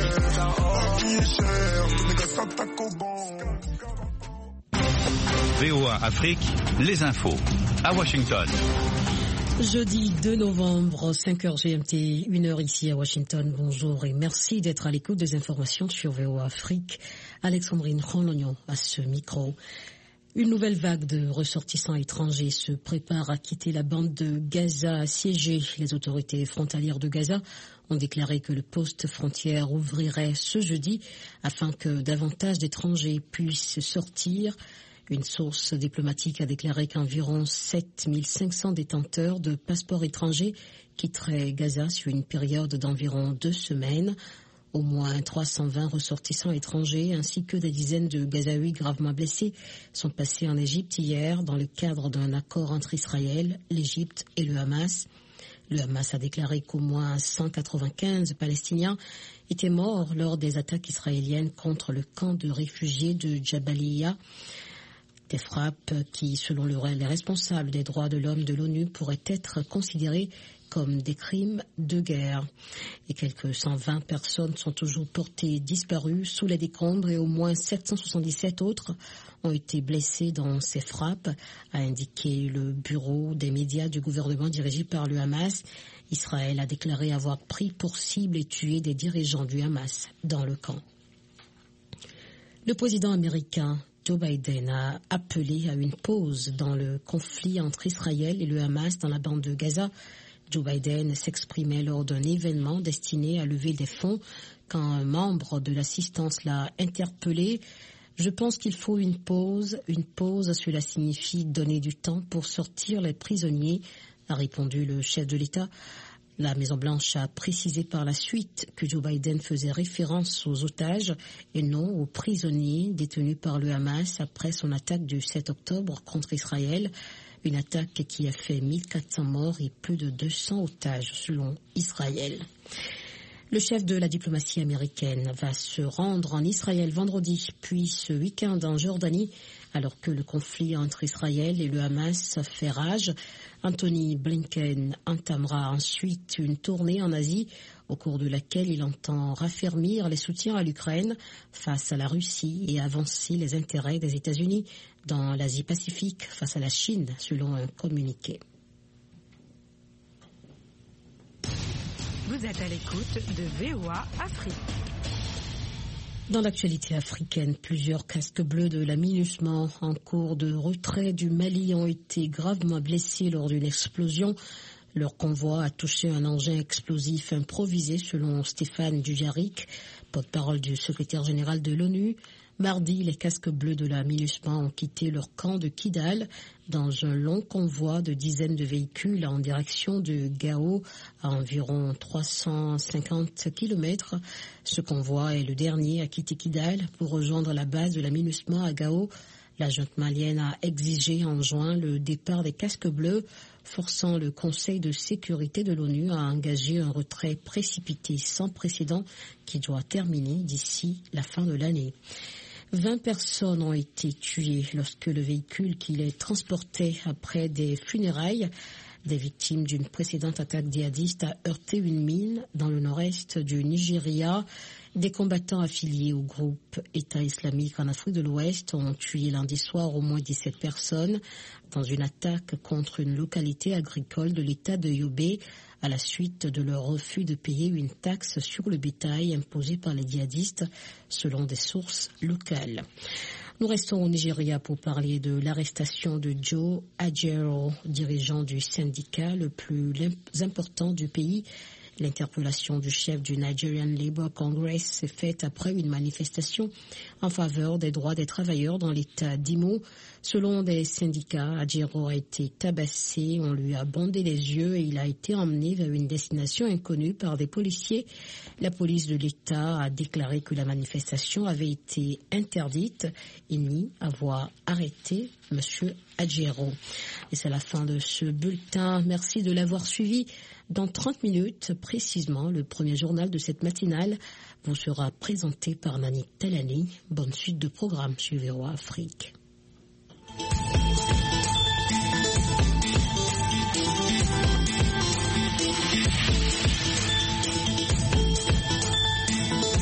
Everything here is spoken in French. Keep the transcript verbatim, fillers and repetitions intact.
V O A Afrique, les infos, à Washington. Jeudi deux novembre, cinq heures G M T, une heure ici à Washington. Bonjour et merci d'être à l'écoute des informations sur V O A Afrique. Alexandrine Ronlognon à ce micro. Une nouvelle vague de ressortissants étrangers se prépare à quitter la bande de Gaza assiégée. Les autorités frontalières de Gaza ont déclaré que le poste frontière ouvrirait ce jeudi afin que davantage d'étrangers puissent sortir. Une source diplomatique a déclaré qu'environ sept mille cinq cents détenteurs de passeports étrangers quitteraient Gaza sur une période d'environ deux semaines. Au moins trois cent vingt ressortissants étrangers ainsi que des dizaines de Gazaouis gravement blessés sont passés en Égypte hier dans le cadre d'un accord entre Israël, l'Égypte et le Hamas. Le Hamas a déclaré qu'au moins cent quatre-vingt-quinze Palestiniens étaient morts lors des attaques israéliennes contre le camp de réfugiés de Jabalia. Des frappes qui, selon les responsables des droits de l'homme de l'ONU, pourraient être considérées comme des crimes de guerre. Et quelques cent vingt personnes sont toujours portées disparues sous les décombres et au moins sept cent soixante-dix-sept autres ont été blessées dans ces frappes, a indiqué le bureau des médias du gouvernement dirigé par le Hamas. Israël a déclaré avoir pris pour cible et tué des dirigeants du Hamas dans le camp. Le président américain Joe Biden a appelé à une pause dans le conflit entre Israël et le Hamas dans la bande de Gaza. Joe Biden s'exprimait lors d'un événement destiné à lever des fonds quand un membre de l'assistance l'a interpellé. Je pense qu'il faut une pause. Une pause, cela signifie donner du temps pour sortir les prisonniers, a répondu le chef de l'État. La Maison-Blanche a précisé par la suite que Joe Biden faisait référence aux otages et non aux prisonniers détenus par le Hamas après son attaque du sept octobre contre Israël. Une attaque qui a fait mille quatre cents morts et plus de deux cents otages selon Israël. Le chef de la diplomatie américaine va se rendre en Israël vendredi, puis ce week-end en Jordanie, alors que le conflit entre Israël et le Hamas fait rage. Anthony Blinken entamera ensuite une tournée en Asie, au cours de laquelle il entend raffermir les soutiens à l'Ukraine face à la Russie et avancer les intérêts des États-Unis dans l'Asie-Pacifique face à la Chine, selon un communiqué. Vous êtes à l'écoute de V O A Afrique. Dans l'actualité africaine, plusieurs casques bleus de la MINUSMA en cours de retrait du Mali ont été gravement blessés lors d'une explosion. Leur convoi a touché un engin explosif improvisé selon Stéphane Dujarric, porte-parole du secrétaire général de l'ONU. Mardi, les casques bleus de la MINUSMA ont quitté leur camp de Kidal dans un long convoi de dizaines de véhicules en direction de Gao, à environ trois cent cinquante kilomètres. Ce convoi est le dernier à quitter Kidal pour rejoindre la base de la MINUSMA à Gao. La junte malienne a exigé en juin le départ des casques bleus, forçant le Conseil de sécurité de l'ONU à engager un retrait précipité sans précédent qui doit terminer d'ici la fin de l'année. vingt personnes ont été tuées lorsque le véhicule qui les transportait après des funérailles des victimes d'une précédente attaque djihadiste a heurté une mine dans le nord-est du Nigeria. Des combattants affiliés au groupe État islamique en Afrique de l'Ouest ont tué lundi soir au moins dix-sept personnes dans une attaque contre une localité agricole de l'État de Yobe à la suite de leur refus de payer une taxe sur le bétail imposée par les djihadistes, selon des sources locales. Nous restons au Nigeria pour parler de l'arrestation de Joe Ajaero, dirigeant du syndicat le plus important du pays. L'interpellation du chef du Nigerian Labour Congress s'est faite après une manifestation en faveur des droits des travailleurs dans l'État d'Imo. Selon des syndicats, Ajaero a été tabassé, on lui a bandé les yeux et il a été emmené vers une destination inconnue par des policiers. La police de l'État a déclaré que la manifestation avait été interdite et nie avoir arrêté M. Ajaero. Et c'est la fin de ce bulletin. Merci de l'avoir suivi. Dans trente minutes, précisément, le premier journal de cette matinale vous sera présenté par Nani Talani. Bonne suite de programme sur V O A Afrique.